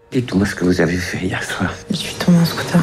Dites-moi ce que vous avez fait hier soir. Je suis tombée en scooter.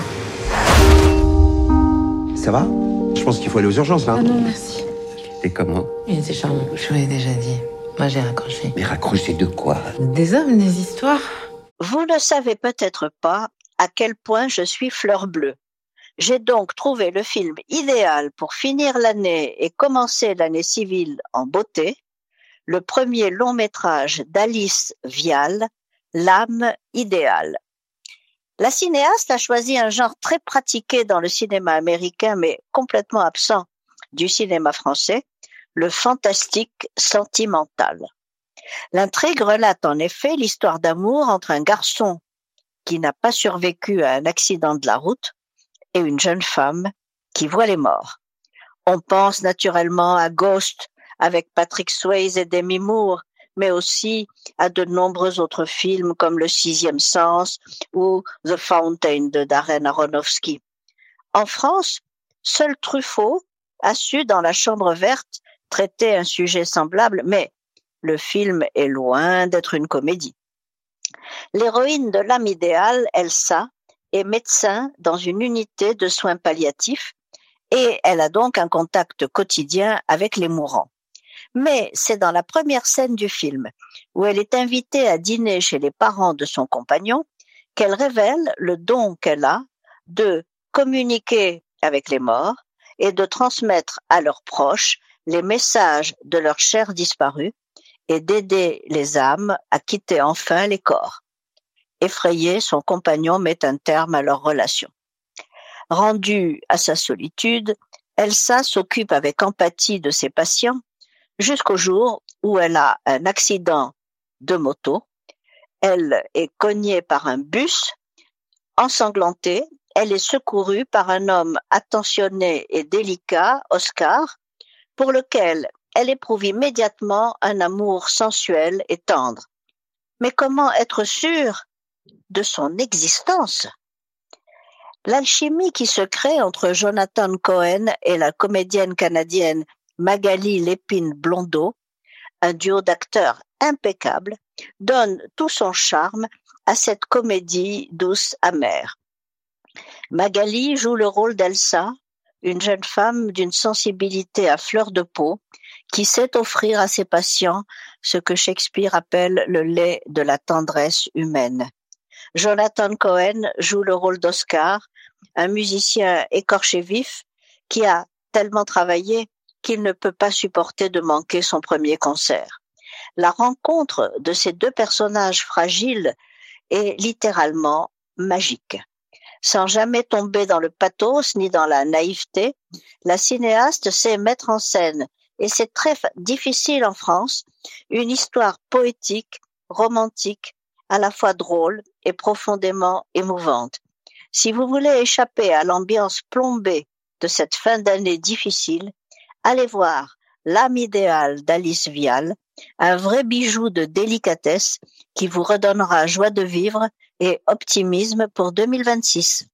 Ça va? Je pense qu'il faut aller aux urgences, là. Ah non, merci. Et comment? Il était charmant, je vous l'ai déjà dit. Moi, j'ai raccroché. Mais raccroché de quoi? Des hommes, des histoires. Vous ne savez peut-être pas à quel point je suis fleur bleue. J'ai donc trouvé le film idéal pour finir l'année et commencer l'année civile en beauté, le premier long métrage d'Alice Vial, L'âme idéale. La cinéaste a choisi un genre très pratiqué dans le cinéma américain mais complètement absent du cinéma français, le fantastique sentimental. L'intrigue relate en effet l'histoire d'amour entre un garçon qui n'a pas survécu à un accident de la route et une jeune femme qui voit les morts. On pense naturellement à Ghost avec Patrick Swayze et Demi Moore, mais aussi à de nombreux autres films comme Le Sixième Sens ou The Fountain de Darren Aronofsky. En France, seul Truffaut a su dans La Chambre verte traiter un sujet semblable, mais le film est loin d'être une comédie. L'héroïne de L'âme idéale, Elsa, est médecin dans une unité de soins palliatifs et elle a donc un contact quotidien avec les mourants. Mais c'est dans la première scène du film, où elle est invitée à dîner chez les parents de son compagnon, qu'elle révèle le don qu'elle a de communiquer avec les morts et de transmettre à leurs proches les messages de leurs chers disparus et d'aider les âmes à quitter enfin les corps. Effrayé, son compagnon met un terme à leur relation. Rendue à sa solitude, Elsa s'occupe avec empathie de ses patients jusqu'au jour où elle a un accident de moto. Elle est cognée par un bus. Ensanglantée, elle est secourue par un homme attentionné et délicat, Oscar, pour lequel elle éprouve immédiatement un amour sensuel et tendre. Mais comment être sûre de son existence? L'alchimie qui se crée entre Jonathan Cohen et la comédienne canadienne Magali Lépine-Blondeau, un duo d'acteurs impeccable, donne tout son charme à cette comédie douce amère. Magali joue le rôle d'Elsa, une jeune femme d'une sensibilité à fleur de peau, qui sait offrir à ses patients ce que Shakespeare appelle le lait de la tendresse humaine. Jonathan Cohen joue le rôle d'Oscar, un musicien écorché vif qui a tellement travaillé qu'il ne peut pas supporter de manquer son premier concert. La rencontre de ces deux personnages fragiles est littéralement magique. Sans jamais tomber dans le pathos ni dans la naïveté, la cinéaste sait mettre en scène, et c'est très difficile en France, une histoire poétique, romantique, à la fois drôle et profondément émouvante. Si vous voulez échapper à l'ambiance plombée de cette fin d'année difficile, allez voir L'âme idéale d'Alice Vial, un vrai bijou de délicatesse qui vous redonnera joie de vivre et optimisme pour 2026.